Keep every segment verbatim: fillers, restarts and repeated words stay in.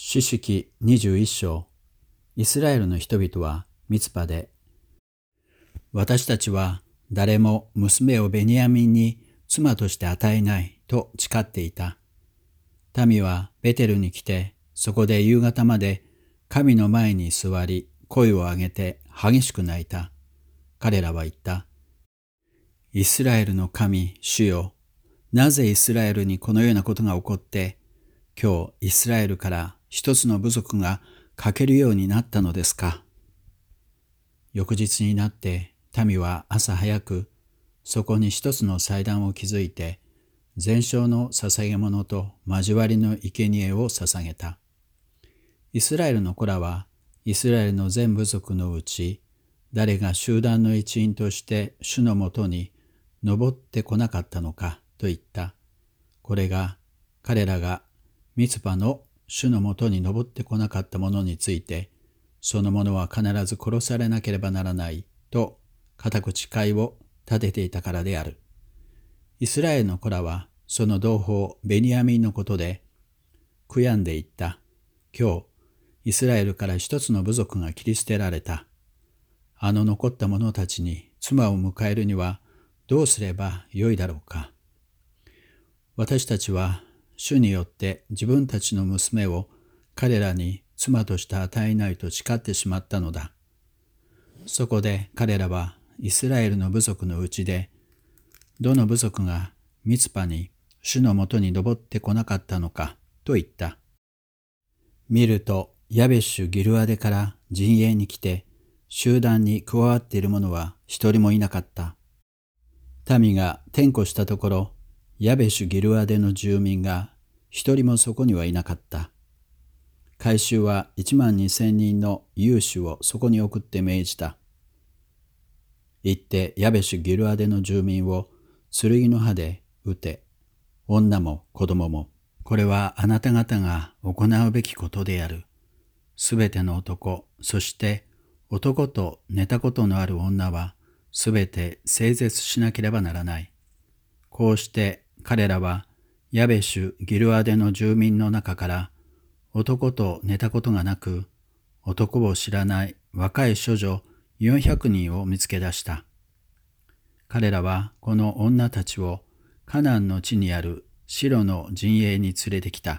士師記にじゅういっ章、イスラエルの人々はミツパで、私たちは誰も娘をベニヤミンに妻として与えないと誓っていた。民はベテルに来て、そこで夕方まで神の前に座り、声を上げて激しく泣いた。彼らは言った。イスラエルの神、主よ、なぜイスラエルにこのようなことが起こって、今日イスラエルから一つの部族が欠けるようになったのですか。翌日になって民は朝早くそこに一つの祭壇を築いて、全焼の捧げ物と交わりの生贄を捧げた。イスラエルの子らはイスラエルの全部族のうち誰が集団の一員として主のもとに登ってこなかったのかと言った。これが彼らがミツパの主のもとに登ってこなかった者について、その者は必ず殺されなければならないと固く誓いを立てていたからである。イスラエルの子らはその同胞ベニヤミンのことで悔やんでいった。今日イスラエルから一つの部族が切り捨てられた。あの残った者たちに妻を迎えるにはどうすればよいだろうか。私たちは主によって自分たちの娘を彼らに妻として与えないと誓ってしまったのだ。そこで彼らはイスラエルの部族のうちで、どの部族がミツパに主のもとに登ってこなかったのかと言った。見るとヤベシュ・ギルアデから陣営に来て、集団に加わっている者は一人もいなかった。民が転校したところ、ヤベシュ・ギルアデの住民が一人もそこにはいなかった。改宗は一万二千人の勇士をそこに送って命じた。行ってヤベシュ・ギルアデの住民を剣の刃で撃て、女も子供も。これはあなた方が行うべきことである。すべての男、そして男と寝たことのある女はすべて整絶しなければならない。こうして彼らはヤベシュ・ギルアデの住民の中から男と寝たことがなく、男を知らない若い処女よんひゃくにんを見つけ出した。彼らはこの女たちをカナンの地にあるシロの陣営に連れてきた。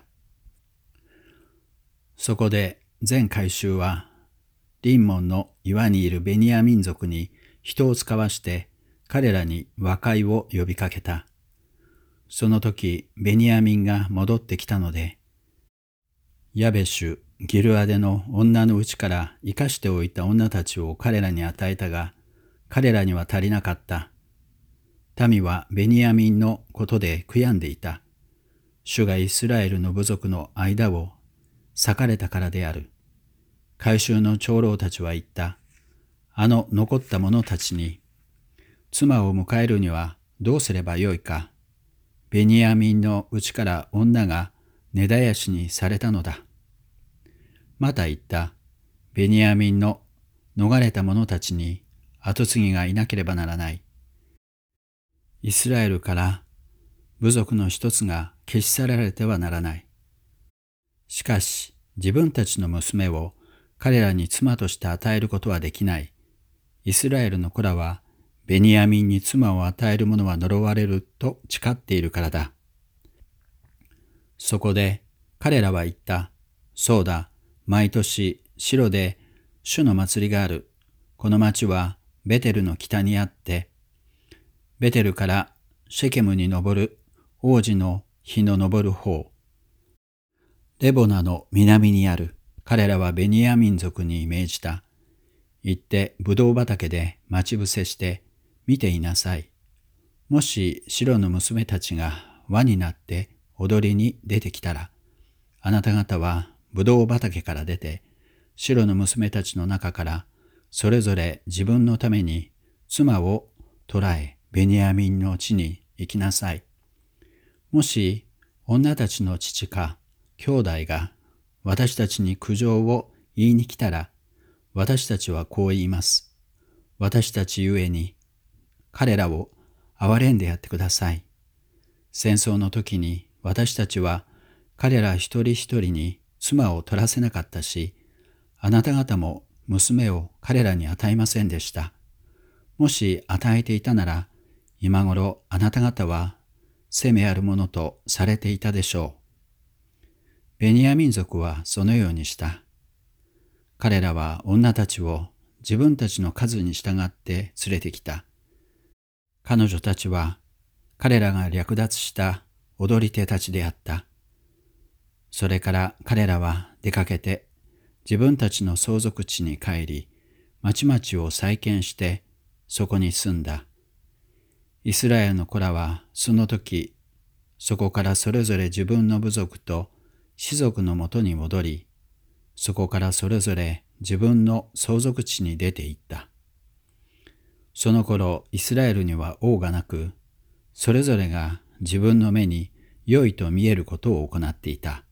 そこで全改宗はリンモンの岩にいるベニヤ民族に人を使わして彼らに和解を呼びかけた。その時ベニヤミンが戻ってきたので、ヤベシュ・ギルアデの女のうちから生かしておいた女たちを彼らに与えたが、彼らには足りなかった。民はベニヤミンのことで悔やんでいた。主がイスラエルの部族の間を裂かれたからである。改宗の長老たちは言った。あの残った者たちに、妻を迎えるにはどうすればよいか。ベニヤミンのうちから女が根絶やしにされたのだ。また言った。ベニヤミンの逃れた者たちに跡継ぎがいなければならない。イスラエルから部族の一つが消し去られてはならない。しかし自分たちの娘を彼らに妻として与えることはできない。イスラエルの子らはベニヤミンに妻を与える者は呪われると誓っているからだ。そこで彼らは言った。そうだ、毎年シロで主の祭りがある。この町はベテルの北にあって、ベテルからシェケムに登る王子の日の昇る方、レボナの南にある。彼らはベニヤ民族に命じた。行ってブドウ畑で待ち伏せして見ていなさい。もしシロの娘たちが輪になって踊りに出てきたら、あなた方はブドウ畑から出て、シロの娘たちの中からそれぞれ自分のために妻を捕らえ、ベニヤミンの地に行きなさい。もし女たちの父か兄弟が私たちに苦情を言いに来たら、私たちはこう言います。私たちゆえに彼らを憐れんでやってください。戦争の時に私たちは彼ら一人一人に妻を取らせなかったし、あなた方も娘を彼らに与えませんでした。もし与えていたなら、今頃あなた方は責めあるものとされていたでしょう。ベニヤ民族はそのようにした。彼らは女たちを自分たちの数に従って連れてきた。彼女たちは彼らが略奪した踊り手たちであった。それから彼らは出かけて自分たちの相続地に帰り、町々を再建してそこに住んだ。イスラエルの子らはその時、そこからそれぞれ自分の部族と氏族のもとに戻り、そこからそれぞれ自分の相続地に出て行った。その頃イスラエルには王がなく、それぞれが自分の目に良いと見えることを行っていた。